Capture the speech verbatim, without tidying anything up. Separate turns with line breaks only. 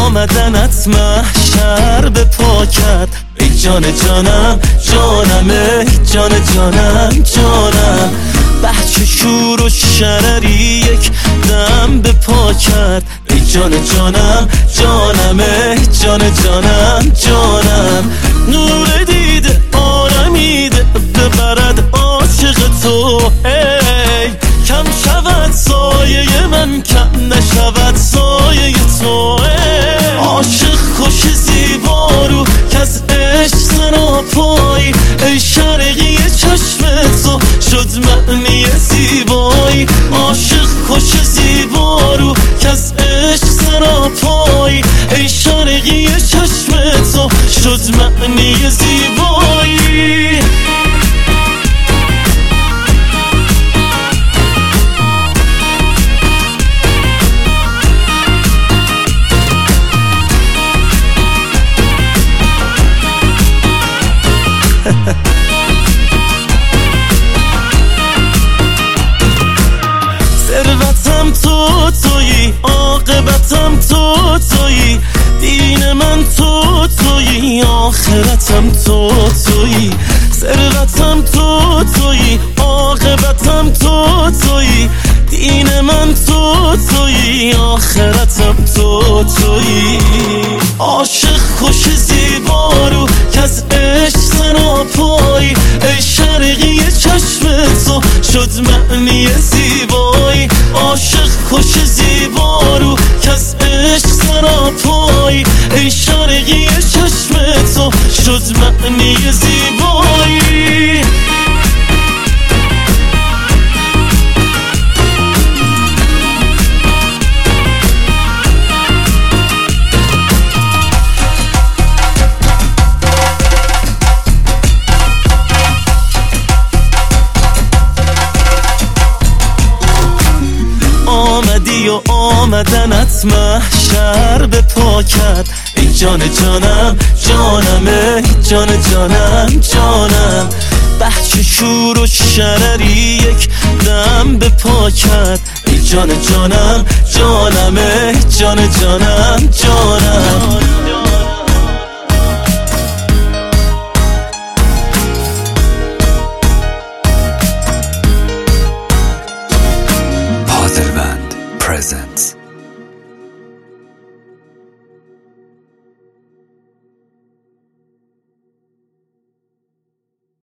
آمدنت محشر به پا کرد. ای جان جانم جانم، ای جان جانم جانم. بچه شور و شرری یک دم به پا کرد. ای جان جانم جانم، ای جان جانم جانم. نور دیده آرمیده ببرد عاشق تو، ای کم شود سایه من، کم نشود سایه تو. ای عاشق خوش زیبا رو که از عشق سراپایی، ای شرقی چشم تو شد معنی زیبایی. عاشق خوش زیبا رو که از عشق سراپایی، ای شرقی چشم تو شد معنی زیبایی. ثروتم تو تویی، عاقبتم تو تویی، دین من تو تویی، آخرتم تو تویی. ثروتم تو تویی، عاقبتم تو تویی، دین من تو تویی، آخرتم تو تویی. عاشق خوش زیبا رو که از عشق سراپایی، ای شرقی چشم تو شد معنی زیبایی. عاشق خوش زیبا رو که از عشق سراپایی، ای شرقی چشم تو شد معنی زیبایی. آمدی و آمدنت محشر به پا کرد. ای جان جانم جانم، ای جان جانم جانم. بچه شور و شرری یک دم به پا کرد. ای جان جانم جانم، ای جان جانم جانم.